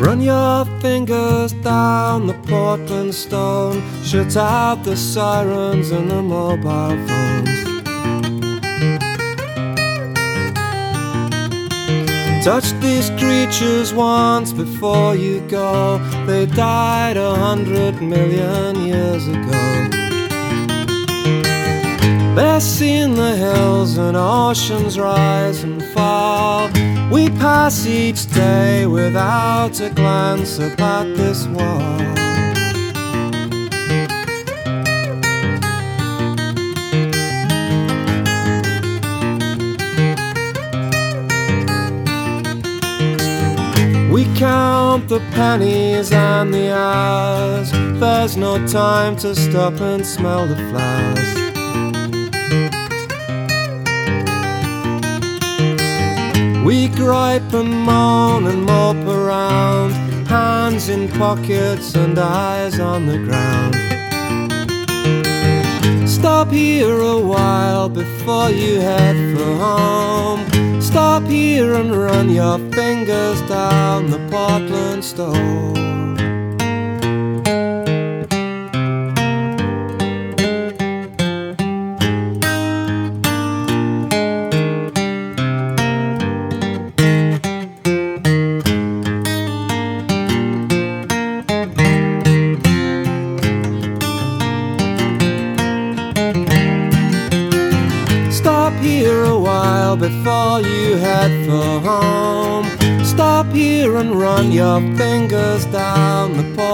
Run your fingers down the Portland stone, shut out the sirens and the mobile phones. Touch these creatures once before you go. They died 100 million years ago. They're seeing the hills and oceans rise and fall. We pass each day without a glance up at this wall. We count the pennies and the hours. There's no time to stop and smell the flowers. We gripe and moan and mope around, hands in pockets and eyes on the ground. Stop here a while before you head for home. Stop here and run your fingers down the Portland stone. Stop here a while before you head for home. Stop here and run your fingers down the